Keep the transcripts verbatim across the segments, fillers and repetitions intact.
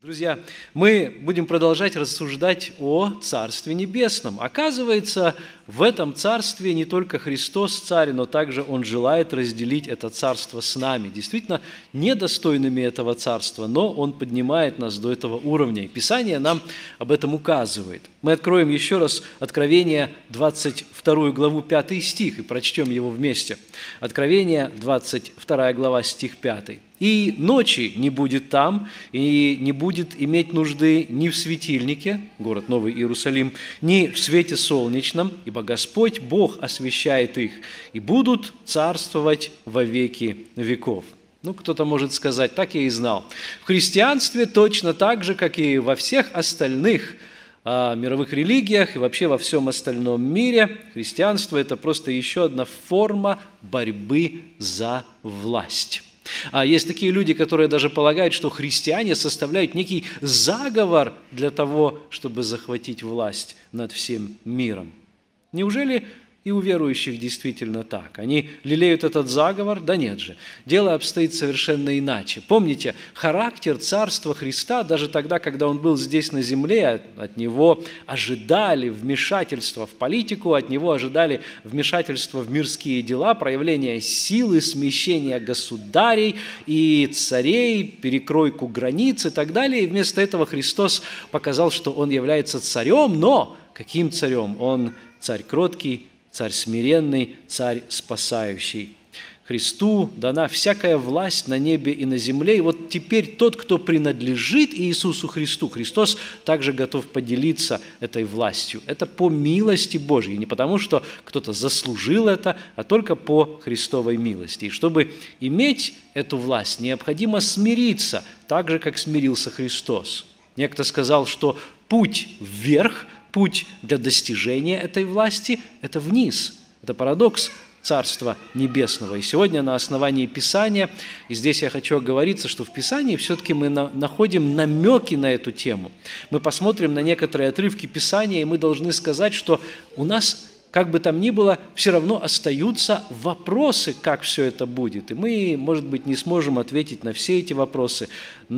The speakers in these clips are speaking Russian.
Друзья, мы будем продолжать рассуждать о Царстве Небесном. Оказывается, в этом Царстве не только Христос Царь, но также Он желает разделить это Царство с нами, действительно недостойными этого Царства, но Он поднимает нас до этого уровня. И Писание нам об этом указывает. Мы откроем еще раз Откровение, двадцать вторую главу, пятый стих, и прочтем его вместе. Откровение, двадцать вторая глава, стих пятый. «И ночи не будет там, и не будет иметь нужды ни в светильнике, город Новый Иерусалим, ни в свете солнечном, ибо Господь Бог освещает их, и будут царствовать во веки веков». Ну, кто-то может сказать, так я и знал. В христианстве точно так же, как и во всех остальных а, мировых религиях и вообще во всем остальном мире, христианство – это просто еще одна форма борьбы за власть. А есть такие люди, которые даже полагают, что христиане составляют некий заговор для того, чтобы захватить власть над всем миром. Неужели и у верующих действительно так? Они лелеют этот заговор? Да нет же. Дело обстоит совершенно иначе. Помните, характер Царства Христа, даже тогда, когда Он был здесь на земле, от Него ожидали вмешательства в политику, от Него ожидали вмешательства в мирские дела, проявления силы, смещения государей и царей, перекройку границ и так далее. И вместо этого Христос показал, что Он является царем, но каким царем? Он царь кроткий, царь смиренный, царь спасающий. Христу дана всякая власть на небе и на земле. И вот теперь тот, кто принадлежит Иисусу Христу, Христос также готов поделиться этой властью. Это по милости Божьей, не потому что кто-то заслужил это, а только по Христовой милости. И чтобы иметь эту власть, необходимо смириться, так же, как смирился Христос. Некто сказал, что путь вверх, путь для достижения этой власти – это вниз. Это парадокс Царства Небесного. И сегодня на основании Писания, и здесь я хочу оговориться, что в Писании все-таки мы на, находим намеки на эту тему. Мы посмотрим на некоторые отрывки Писания, и мы должны сказать, что у нас, как бы там ни было, все равно остаются вопросы, как все это будет. И мы, может быть, не сможем ответить на все эти вопросы,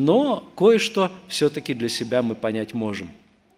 но кое-что все-таки для себя мы понять можем.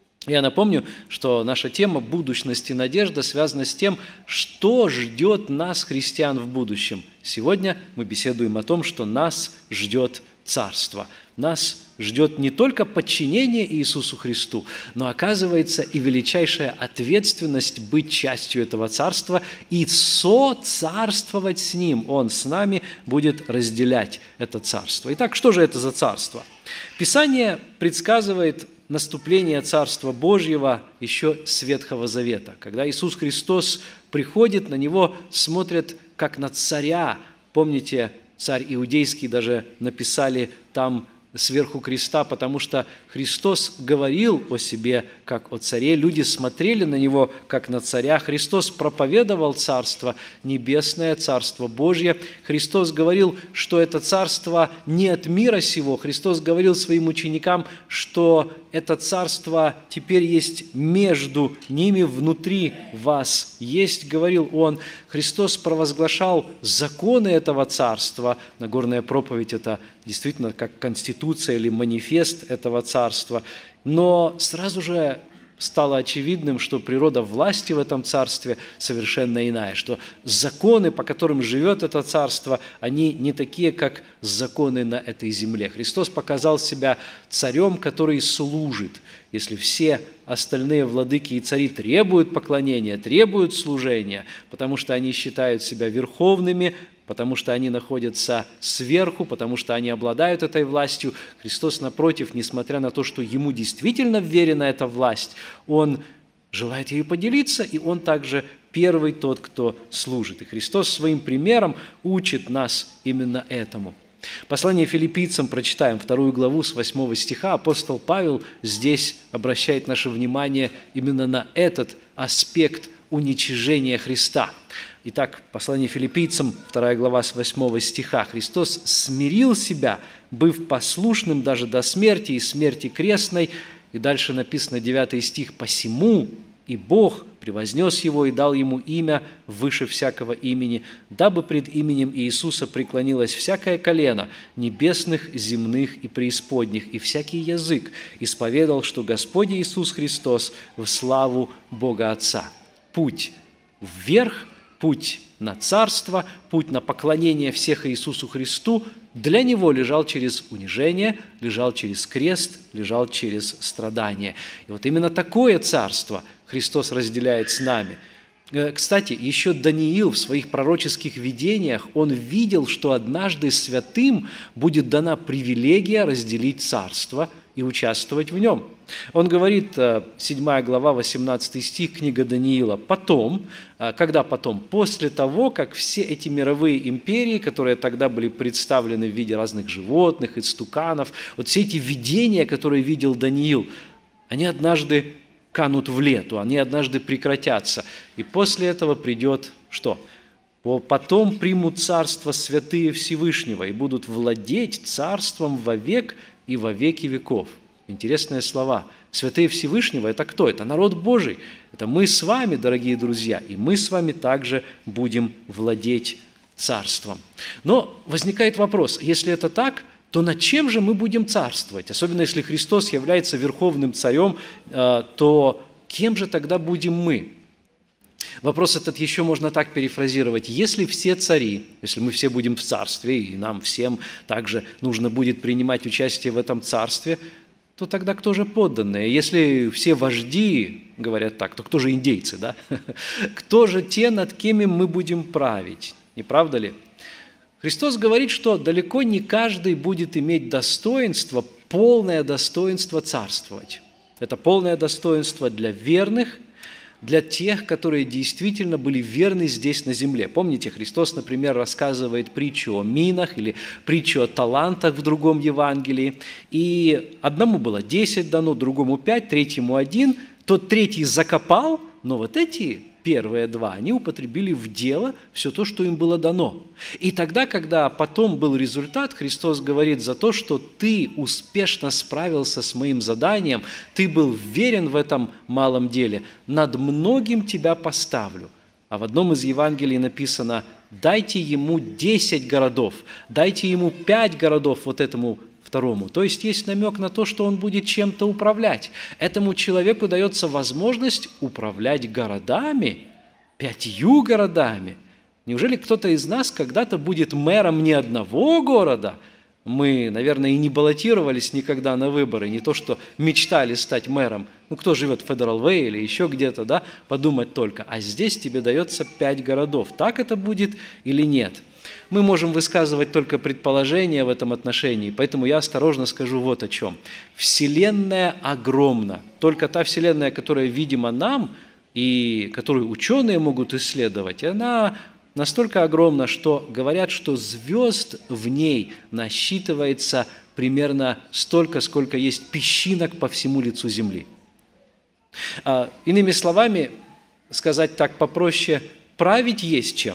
Я напомню, что наша тема «Будущность и надежда» связана с тем, что ждет нас, христиан, в будущем. Сегодня мы беседуем о том, что нас ждет Царство. Нас ждет не только подчинение Иисусу Христу, но, оказывается, и величайшая ответственность быть частью этого Царства и соцарствовать с Ним. Он с нами будет разделять это Царство. Итак, что же это за Царство? Писание предсказывает наступление Царства Божьего еще с Ветхого Завета. Когда Иисус Христос приходит, на Него смотрят как на царя. Помните, царь иудейский даже написали там сверху креста, потому что Христос говорил о себе как о царе, люди смотрели на Него как на царя, Христос проповедовал Царство Небесное, Царство Божье, Христос говорил, что это Царство не от мира сего, Христос говорил своим ученикам, что это Царство теперь есть между ними, внутри вас есть, говорил Он. Христос провозглашал законы этого Царства, Нагорная проповедь – это действительно как конституция или манифест этого Царства, но сразу же стало очевидным, что природа власти в этом царстве совершенно иная, что законы, по которым живет это царство, они не такие, как законы на этой земле. Христос показал себя царем, который служит. Если все остальные владыки и цари требуют поклонения, требуют служения, потому что они считают себя верховными, потому что они находятся сверху, потому что они обладают этой властью. Христос, напротив, несмотря на то, что Ему действительно вверена эта власть, Он желает ею поделиться, и Он также первый тот, кто служит. И Христос своим примером учит нас именно этому. Послание филиппийцам прочитаем, вторую главу с восьмого стиха. Апостол Павел здесь обращает наше внимание именно на этот аспект уничижения Христа. Итак, послание филиппийцам, вторая глава с восьмого стиха. «Христос смирил себя, быв послушным даже до смерти и смерти крестной». И дальше написано девятый стих. «Посему И Бог превознес его и дал ему имя выше всякого имени, дабы пред именем Иисуса преклонилось всякое колено небесных, земных и преисподних, и всякий язык исповедал, что Господь Иисус Христос в славу Бога Отца. Путь вверх, путь на царство, путь на поклонение всех Иисусу Христу для Него лежал через унижение, лежал через крест, лежал через страдания. И вот именно такое царство Христос разделяет с нами. Кстати, еще Даниил в своих пророческих видениях, он видел, что однажды святым будет дана привилегия разделить царство и участвовать в нем. Он говорит, седьмая глава, восемнадцатый стих, книга Даниила, «Потом», когда потом? После того, как все эти мировые империи, которые тогда были представлены в виде разных животных, истуканов, вот все эти видения, которые видел Даниил, они однажды канут в лету, они однажды прекратятся. И после этого придет что? Потом примут царство святые Всевышнего и будут владеть царством вовек и во веки веков. Интересные слова. Святые Всевышнего – это кто? Это народ Божий. Это мы с вами, дорогие друзья, и мы с вами также будем владеть царством. Но возникает вопрос, если это так, то над чем же мы будем царствовать? Особенно если Христос является верховным царем, то кем же тогда будем мы? Вопрос этот еще можно так перефразировать. Если все цари, если мы все будем в царстве, и нам всем также нужно будет принимать участие в этом царстве, то тогда кто же подданные? Если все вожди говорят так, то кто же индейцы, да? Кто же те, над кем мы будем править? Не правда ли? Христос говорит, что далеко не каждый будет иметь достоинство, полное достоинство царствовать. Это полное достоинство для верных, для тех, которые действительно были верны здесь на земле. Помните, Христос, например, рассказывает притчу о минах или притчу о талантах в другом Евангелии. И одному было десять дано, другому пять, третьему один. Тот третий закопал, но вот эти первые два, они употребили в дело все то, что им было дано. И тогда, когда потом был результат, Христос говорит за то, что ты успешно справился с моим заданием, ты был верен в этом малом деле, над многим тебя поставлю. А в одном из Евангелий написано, дайте ему десять городов, дайте ему пять городов вот этому второму. То есть есть намек на то, что он будет чем-то управлять. Этому человеку дается возможность управлять городами, пятью городами. Неужели кто-то из нас когда-то будет мэром не одного города? Мы, наверное, и не баллотировались никогда на выборы, не то что мечтали стать мэром. Ну, кто живет в Федерал Вэй или еще где-то, да, подумать только. А здесь тебе дается пять городов. Так это будет или нет? Мы можем высказывать только предположения в этом отношении, поэтому я осторожно скажу вот о чем. Вселенная огромна. Только та Вселенная, которая видима нам и которую ученые могут исследовать, она настолько огромна, что говорят, что звезд в ней насчитывается примерно столько, сколько есть песчинок по всему лицу Земли. А, иными словами, сказать так попроще, править есть чем.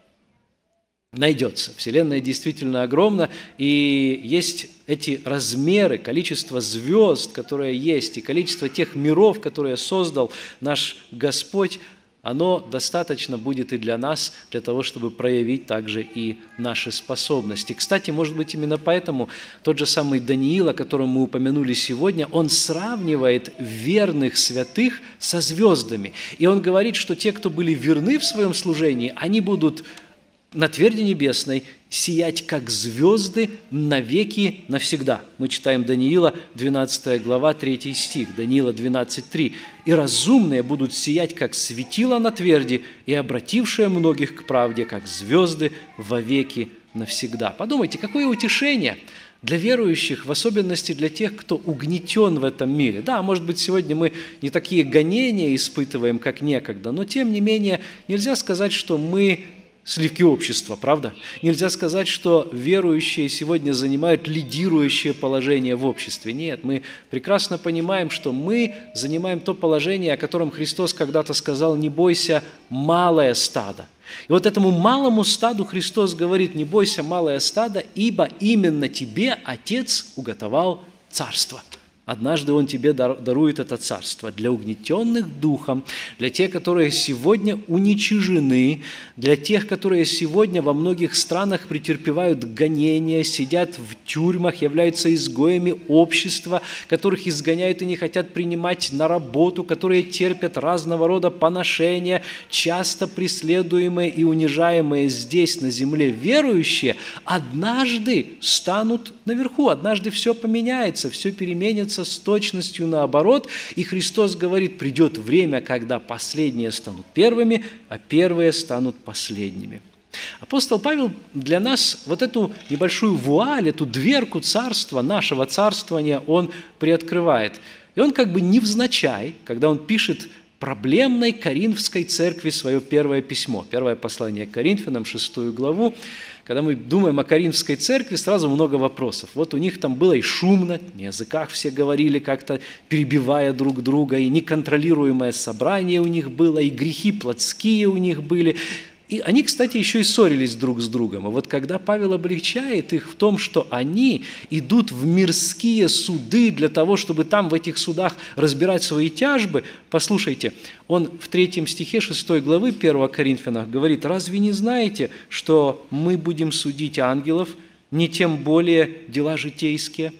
Найдется. Вселенная действительно огромна, и есть эти размеры, количество звезд, которые есть, и количество тех миров, которые создал наш Господь, оно достаточно будет и для нас, для того, чтобы проявить также и наши способности. Кстати, может быть, именно поэтому тот же самый Даниил, о котором мы упомянули сегодня, он сравнивает верных святых со звездами. И он говорит, что те, кто были верны в своем служении, они будут на тверди небесной сиять, как звезды, навеки навсегда. Мы читаем Даниила, двенадцатая глава, третий стих, Даниила двенадцать три. «И разумные будут сиять, как светило на тверди, и обратившие многих к правде, как звезды, вовеки навсегда». Подумайте, какое утешение для верующих, в особенности для тех, кто угнетен в этом мире. Да, может быть, сегодня мы не такие гонения испытываем, как некогда, но тем не менее нельзя сказать, что мы сливки общества, правда? Нельзя сказать, что верующие сегодня занимают лидирующее положение в обществе. Нет, мы прекрасно понимаем, что мы занимаем то положение, о котором Христос когда-то сказал: «Не бойся, малое стадо». И вот этому малому стаду Христос говорит: «Не бойся, малое стадо, ибо именно тебе Отец уготовал царство». Однажды Он тебе дарует это царство для угнетенных духом, для тех, которые сегодня уничижены, для тех, которые сегодня во многих странах претерпевают гонения, сидят в тюрьмах, являются изгоями общества, которых изгоняют и не хотят принимать на работу, которые терпят разного рода поношения, часто преследуемые и унижаемые здесь, на земле, верующие, однажды станут наверху, однажды все поменяется, все переменится с точностью наоборот, и Христос говорит, придет время, когда последние станут первыми, а первые станут последними. Апостол Павел для нас вот эту небольшую вуаль, эту дверку царства, нашего царствования, он приоткрывает. И он как бы невзначай, когда он пишет проблемной Коринфской церкви свое первое письмо, первое послание к Коринфянам, шестую главу. Когда мы думаем о Коринфской церкви, сразу много вопросов. Вот у них там было и шумно, на языках все говорили как-то, перебивая друг друга, и неконтролируемое собрание у них было, и грехи плотские у них были. И они, кстати, еще и ссорились друг с другом. И вот когда Павел облегчает их в том, что они идут в мирские суды для того, чтобы там в этих судах разбирать свои тяжбы, послушайте, он в третьем стихе шестой главы первого Коринфянах говорит, «Разве не знаете, что мы будем судить ангелов, не тем более дела житейские?»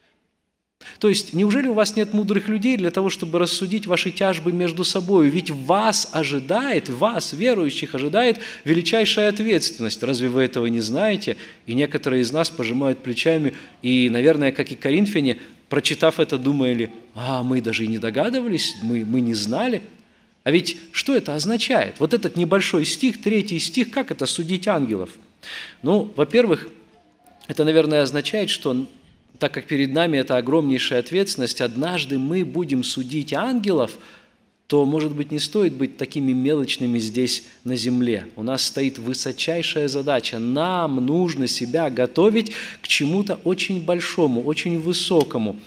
То есть, неужели у вас нет мудрых людей для того, чтобы рассудить ваши тяжбы между собой? Ведь вас ожидает, вас, верующих, ожидает величайшая ответственность. Разве вы этого не знаете? И некоторые из нас пожимают плечами, и, наверное, как и коринфяне, прочитав это, думали, а мы даже и не догадывались, мы, мы не знали. А ведь что это означает? Вот этот небольшой стих, третий стих, как это судить ангелов? Ну, во-первых, это, наверное, означает, что так как перед нами это огромнейшая ответственность, однажды мы будем судить ангелов, то, может быть, не стоит быть такими мелочными здесь на земле. У нас стоит высочайшая задача. Нам нужно себя готовить к чему-то очень большому, очень высокому.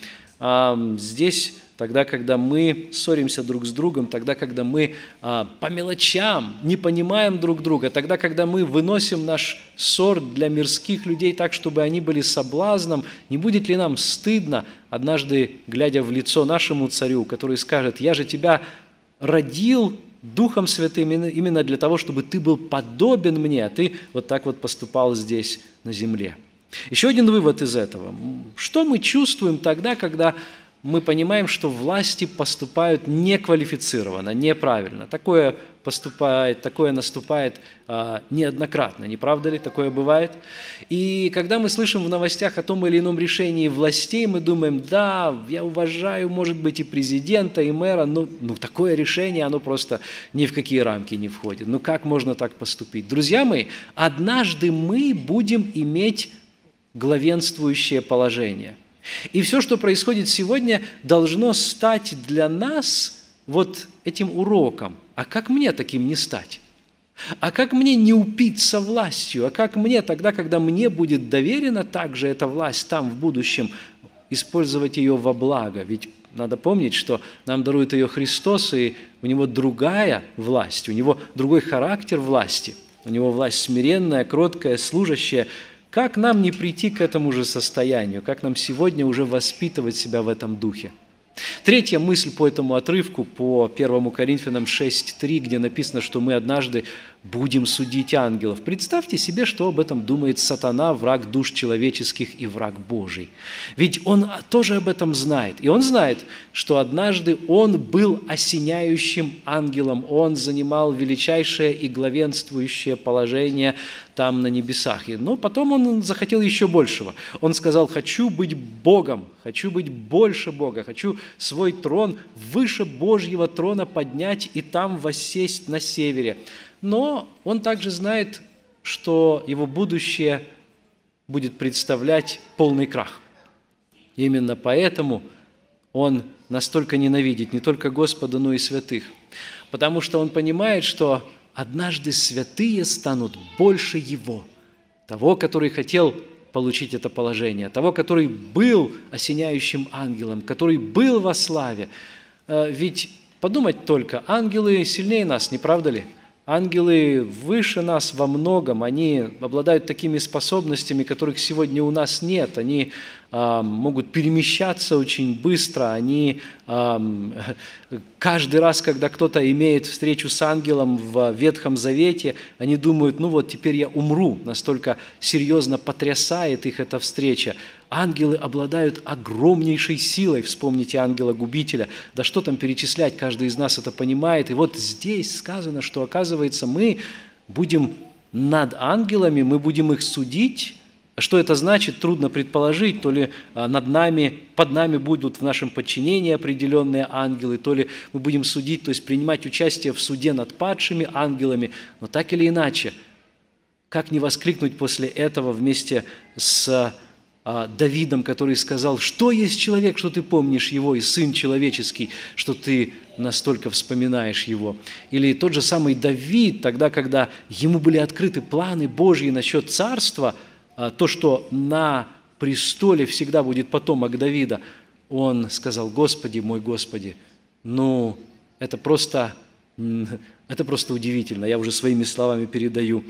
Здесь тогда, когда мы ссоримся друг с другом, тогда, когда мы а, по мелочам не понимаем друг друга, тогда, когда мы выносим наш ссор для мирских людей так, чтобы они были соблазном, не будет ли нам стыдно, однажды, глядя в лицо нашему царю, который скажет, «Я же тебя родил Духом Святым именно для того, чтобы ты был подобен мне, а ты вот так вот поступал здесь на земле». Еще один вывод из этого. Что мы чувствуем тогда, когда мы понимаем, что власти поступают неквалифицированно, неправильно. Такое поступает, такое наступает а, неоднократно, не правда ли? Такое бывает. И когда мы слышим в новостях о том или ином решении властей, мы думаем, да, я уважаю, может быть, и президента, и мэра, но ну, такое решение, оно просто ни в какие рамки не входит. Ну как можно так поступить? Друзья мои, однажды мы будем иметь главенствующее положение. И все, что происходит сегодня, должно стать для нас вот этим уроком. А как мне таким не стать? А как мне не упиться властью? А как мне тогда, когда мне будет доверена также эта власть там в будущем, использовать ее во благо? Ведь надо помнить, что нам дарует ее Христос, и у Него другая власть, у Него другой характер власти. У Него власть смиренная, кроткая, служащая. Как нам не прийти к этому же состоянию? Как нам сегодня уже воспитывать себя в этом духе? Третья мысль по этому отрывку, по первому Коринфянам шесть три, где написано, что мы однажды будем судить ангелов. Представьте себе, что об этом думает сатана, враг душ человеческих и враг Божий. Ведь он тоже об этом знает. И он знает, что однажды он был осеняющим ангелом, он занимал величайшее и главенствующее положение там на небесах. Но потом он захотел еще большего. Он сказал, хочу быть Богом, хочу быть больше Бога, хочу свой трон выше Божьего трона поднять и там воссесть на севере. Но он также знает, что его будущее будет представлять полный крах. Именно поэтому он настолько ненавидит не только Господа, но и святых. Потому что он понимает, что однажды святые станут больше его, того, который хотел получить это положение, того, который был осеняющим ангелом, который был во славе. Ведь подумать только, ангелы сильнее нас, не правда ли? Ангелы выше нас во многом, они обладают такими способностями, которых сегодня у нас нет. Они а, могут перемещаться очень быстро, они а, каждый раз, когда кто-то имеет встречу с ангелом в Ветхом Завете, они думают, ну вот теперь я умру, настолько серьезно потрясает их эта встреча. Ангелы обладают огромнейшей силой. Вспомните ангела-губителя. Да что там перечислять, каждый из нас это понимает. И вот здесь сказано, что, оказывается, мы будем над ангелами, мы будем их судить. Что это значит, трудно предположить. То ли над нами, под нами будут в нашем подчинении определенные ангелы, то ли мы будем судить, то есть принимать участие в суде над падшими ангелами. Но так или иначе, как не воскликнуть после этого вместе с Давидом, который сказал, что есть человек, что ты помнишь его, и сын человеческий, что ты настолько вспоминаешь его. Или тот же самый Давид, тогда, когда ему были открыты планы Божьи насчет царства, то, что на престоле всегда будет потомок Давида, он сказал, Господи, мой Господи, ну, это просто, это просто удивительно, я уже своими словами передаю,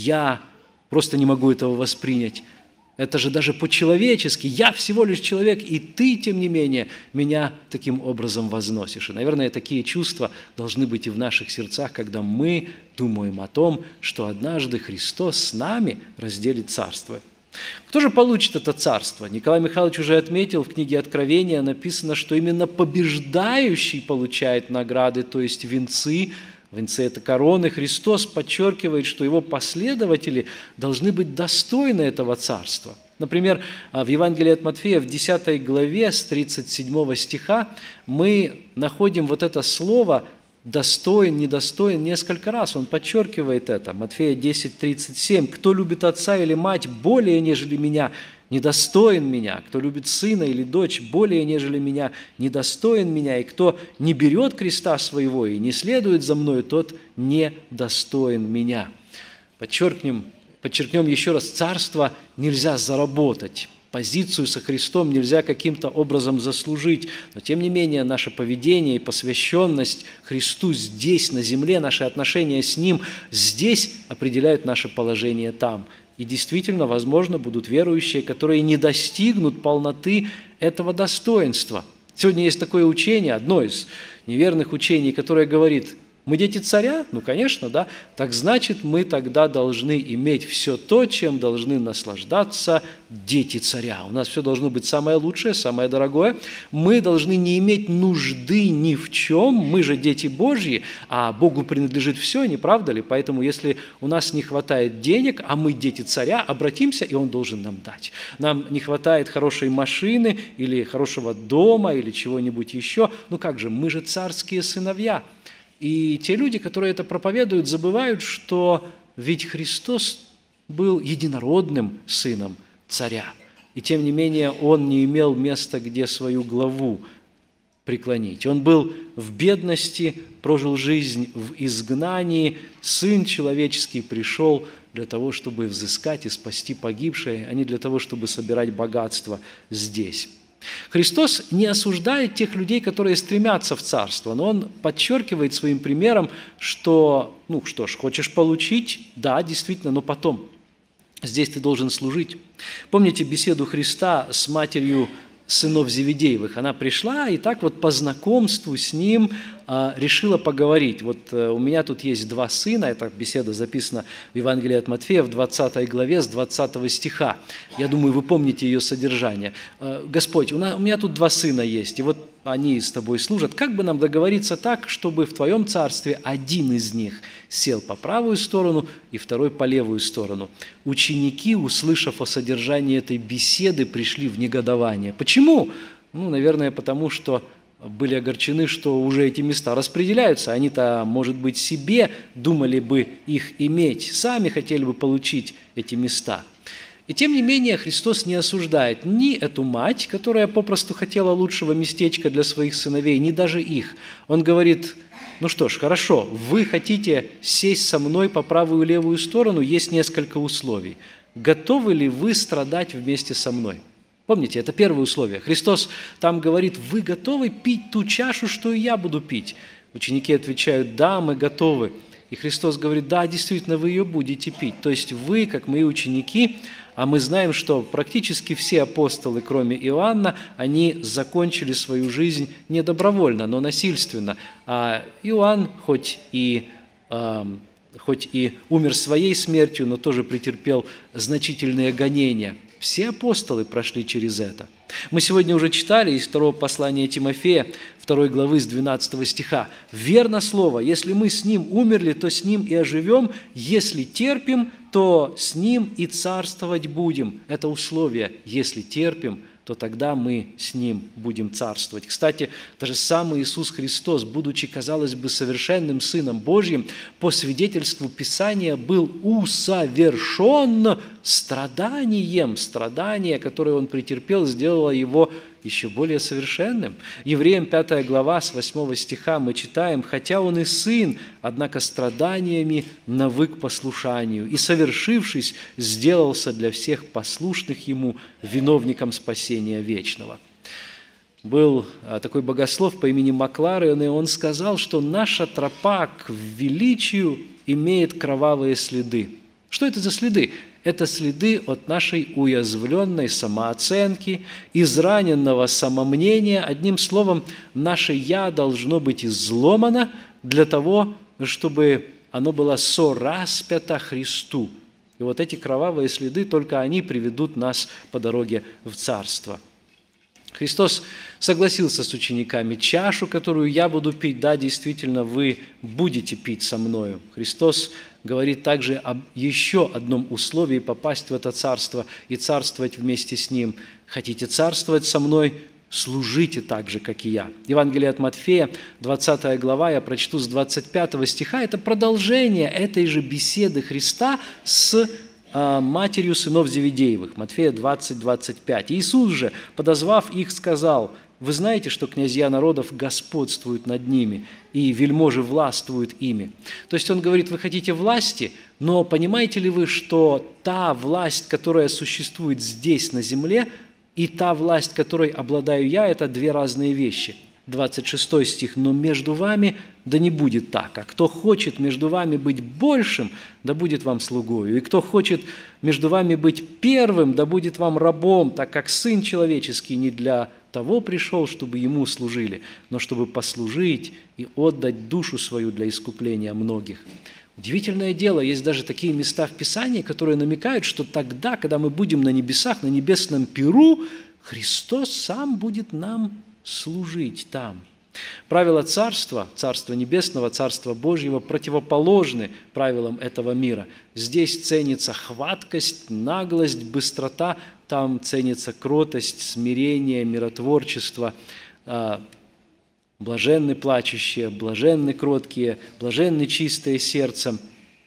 я просто не могу этого воспринять. Это же даже по-человечески. Я всего лишь человек, и ты, тем не менее, меня таким образом возносишь. И, наверное, такие чувства должны быть и в наших сердцах, когда мы думаем о том, что однажды Христос с нами разделит царство. Кто же получит это царство? Николай Михайлович уже отметил, в книге Откровения написано, что именно побеждающий получает награды, то есть венцы. Венцы – это короны. Христос подчеркивает, что его последователи должны быть достойны этого царства. Например, в Евангелии от Матфея в десятой главе с тридцать седьмого стиха мы находим вот это слово «достоин», «недостоин» несколько раз. Он подчеркивает это. Матфея десять тридцать семь. «Кто любит отца или мать более, нежели меня, недостоин меня. Кто любит сына или дочь более, нежели меня, недостоин меня. И кто не берет креста своего и не следует за мною, тот недостоин меня». Подчеркнем, подчеркнем еще раз, царство нельзя заработать. Позицию со Христом нельзя каким-то образом заслужить. Но, тем не менее, наше поведение и посвященность Христу здесь, на земле, наши отношения с Ним здесь определяют наше положение там. И действительно, возможно, будут верующие, которые не достигнут полноты этого достоинства. Сегодня есть такое учение, одно из неверных учений, которое говорит, мы дети царя? Ну, конечно, да. Так значит, мы тогда должны иметь все то, чем должны наслаждаться дети царя. У нас все должно быть самое лучшее, самое дорогое. Мы должны не иметь нужды ни в чем. Мы же дети Божьи, а Богу принадлежит все, не правда ли? Поэтому, если у нас не хватает денег, а мы дети царя, обратимся, и Он должен нам дать. Нам не хватает хорошей машины или хорошего дома или чего-нибудь еще. Ну как же, мы же царские сыновья. И те люди, которые это проповедуют, забывают, что ведь Христос был единородным сыном царя. И тем не менее Он не имел места, где свою главу преклонить. Он был в бедности, прожил жизнь в изгнании. Сын человеческий пришел для того, чтобы взыскать и спасти погибшие, а не для того, чтобы собирать богатство здесь. Христос не осуждает тех людей, которые стремятся в царство, но Он подчеркивает своим примером, что, ну что ж, хочешь получить? Да, действительно, но потом. Здесь ты должен служить. Помните беседу Христа с матерью сынов Зеведеевых? Она пришла и так вот по знакомству с ним а, решила поговорить. Вот а, у меня тут есть два сына, эта беседа записана в Евангелии от Матфея в двадцатой главе с двадцатого стиха. Я думаю, вы помните ее содержание. А, Господь, у, нас, у меня тут два сына есть, и вот они с тобой служат. Как бы нам договориться так, чтобы в твоем царстве один из них сел по правую сторону и второй по левую сторону? Ученики, услышав о содержании этой беседы, пришли в негодование. Почему? Ну, наверное, потому что были огорчены, что уже эти места распределяются. Они-то, может быть, себе думали бы их иметь, сами хотели бы получить эти места. И тем не менее Христос не осуждает ни эту мать, которая попросту хотела лучшего местечка для своих сыновей, ни даже их. Он говорит, ну что ж, хорошо, вы хотите сесть со мной по правую и левую сторону, есть несколько условий. Готовы ли вы страдать вместе со мной? Помните, это первое условие. Христос там говорит, вы готовы пить ту чашу, что и я буду пить? Ученики отвечают, да, мы готовы. И Христос говорит: да, действительно, вы ее будете пить. То есть вы, как мои ученики, а мы знаем, что практически все апостолы, кроме Иоанна, они закончили свою жизнь не добровольно, но насильственно. А Иоанн, хоть и, э, хоть и умер своей смертью, но тоже претерпел значительные гонения. Все апостолы прошли через это. Мы сегодня уже читали из второго послания Тимофея, второй главы с двенадцатого стиха. «Верно слово, если мы с Ним умерли, то с Ним и оживем, если терпим, то с Ним и царствовать будем». Это условие. Если терпим, то тогда мы с Ним будем царствовать. Кстати, даже сам Иисус Христос, будучи, казалось бы, совершенным Сыном Божьим, по свидетельству Писания был усовершен страданием. Страдание, которое Он претерпел, сделало Его еще более совершенным. Евреям пятая глава с восьмого стиха мы читаем: «Хотя Он и Сын, однако страданиями навык послушанию, и, совершившись, сделался для всех послушных Ему виновником спасения вечного». Был такой богослов по имени Макларен, и он сказал, что наша тропа к величию имеет кровавые следы. Что это за следы? Это следы от нашей уязвленной самооценки, израненного самомнения. Одним словом, наше «я» должно быть изломано для того, чтобы оно было сораспято Христу. И вот эти кровавые следы, только они приведут нас по дороге в Царство. Христос согласился с учениками: чашу, которую я буду пить, да, действительно, вы будете пить со мною. Христос говорит также об еще одном условии попасть в это царство и царствовать вместе с Ним. Хотите царствовать со мной? Служите так же, как и я. Евангелие от Матфея, двадцатая глава, я прочту с двадцать пятого стиха. Это продолжение этой же беседы Христа с матерью сынов Зеведеевых. Матфея двадцать, двадцать пять. Иисус же, подозвав их, сказал: «Вы знаете, что князья народов господствуют над ними, и вельможи властвуют ими». То есть Он говорит: вы хотите власти, но понимаете ли вы, что та власть, которая существует здесь, на земле, и та власть, которой обладаю я, это две разные вещи. двадцать шестой стих. «Но между вами да не будет так, а кто хочет между вами быть большим, да будет вам слугою, и кто хочет между вами быть первым, да будет вам рабом, так как Сын Человеческий не для того пришел, чтобы Ему служили, но чтобы послужить и отдать душу свою для искупления многих». Удивительное дело, есть даже такие места в Писании, которые намекают, что тогда, когда мы будем на небесах, на небесном пиру, Христос сам будет нам служить там. Правила царства, царства небесного, царства Божьего противоположны правилам этого мира. Здесь ценится хваткость, наглость, быстрота, там ценится кротость, смирение, миротворчество, блаженны плачущие, блаженны кроткие, блаженны чистые сердцем.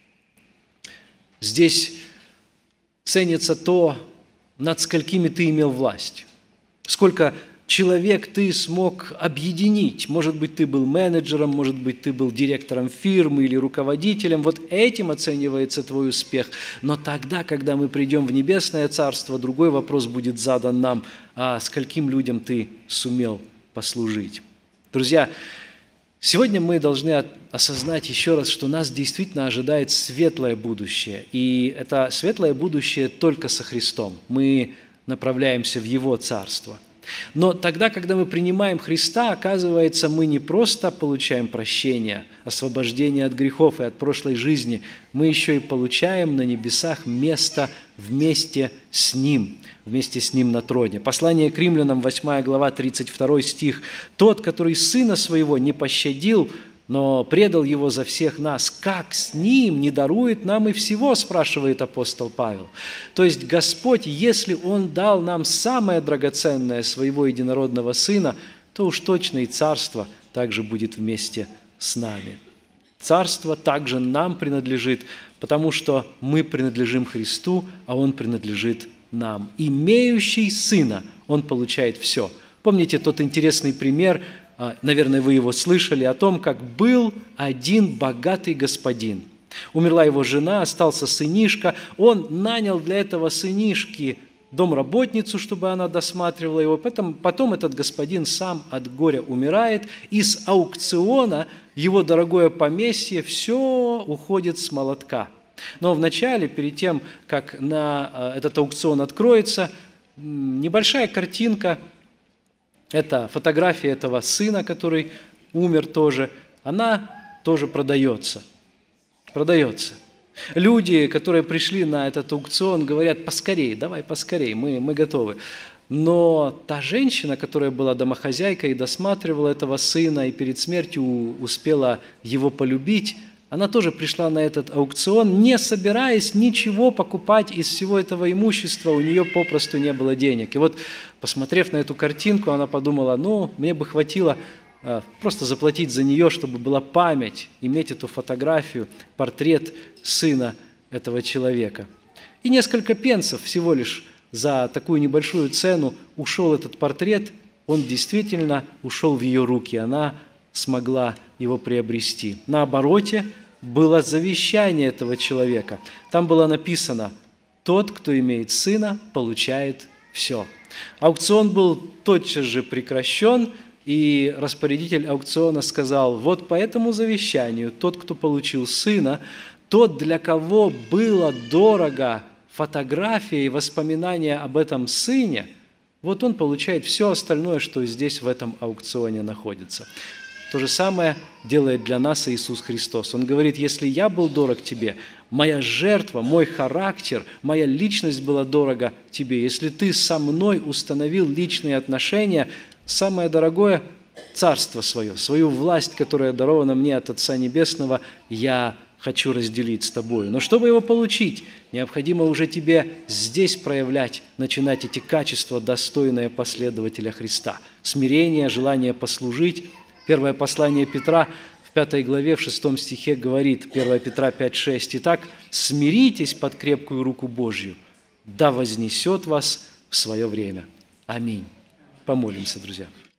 Здесь ценится то, над сколькими ты имел власть, сколько человек ты смог объединить. Может быть, ты был менеджером, может быть, ты был директором фирмы или руководителем. Вот этим оценивается твой успех. Но тогда, когда мы придем в Небесное Царство, другой вопрос будет задан нам: а скольким людям ты сумел послужить? Друзья, сегодня мы должны осознать еще раз, что нас действительно ожидает светлое будущее. И это светлое будущее только со Христом. Мы направляемся в Его Царство. Но тогда, когда мы принимаем Христа, оказывается, мы не просто получаем прощение, освобождение от грехов и от прошлой жизни, мы еще и получаем на небесах место вместе с Ним, вместе с Ним на троне. Послание к Римлянам, восьмая глава, тридцать второй стих. «Тот, который Сына Своего не пощадил, но предал Его за всех нас, как с Ним не дарует нам и всего?» спрашивает апостол Павел. То есть Господь, если Он дал нам самое драгоценное, Своего единородного Сына, то уж точно и Царство также будет вместе с нами. Царство также нам принадлежит, потому что мы принадлежим Христу, а Он принадлежит нам. Имеющий Сына, он получает все. Помните тот интересный пример, наверное, вы его слышали, о том, как был один богатый господин. Умерла его жена, остался сынишка. Он нанял для этого сынишки домработницу, чтобы она досматривала его. Потом, потом этот господин сам от горя умирает, и с аукциона его дорогое поместье все уходит с молотка. Но вначале, перед тем, как на этот аукцион откроется, небольшая картинка, это фотография этого сына, который умер тоже, она тоже продается. Продается. Люди, которые пришли на этот аукцион, говорят: поскорей, давай поскорей, мы, мы готовы. Но та женщина, которая была домохозяйкой и досматривала этого сына, и перед смертью успела его полюбить, она тоже пришла на этот аукцион, не собираясь ничего покупать из всего этого имущества, у нее попросту не было денег. И вот, посмотрев на эту картинку, она подумала: ну, мне бы хватило просто заплатить за нее, чтобы была память, иметь эту фотографию, портрет сына этого человека. И несколько пенсов всего лишь за такую небольшую цену ушел этот портрет, он действительно ушел в ее руки, она смогла его приобрести. На обороте было завещание этого человека. Там было написано: «Тот, кто имеет сына, получает все». Аукцион был тотчас же прекращен, и распорядитель аукциона сказал: вот по этому завещанию тот, кто получил сына, тот, для кого было дорого фотография и воспоминания об этом сыне, вот он получает все остальное, что здесь в этом аукционе находится. То же самое делает для нас Иисус Христос. Он говорит: если я был дорог тебе, моя жертва, мой характер, моя личность была дорога тебе, если ты со мной установил личные отношения, самое дорогое – царство свое, свою власть, которая дарована мне от Отца Небесного, я хочу разделить с тобой. Но чтобы его получить, необходимо уже тебе здесь проявлять, начинать эти качества, достойные последователя Христа. Смирение, желание послужить. Первое послание Петра в пятой главе, в шестом стихе говорит, первое Петра пять шесть: «Итак, смиритесь под крепкую руку Божью, да вознесет вас в свое время». Аминь. Помолимся, друзья.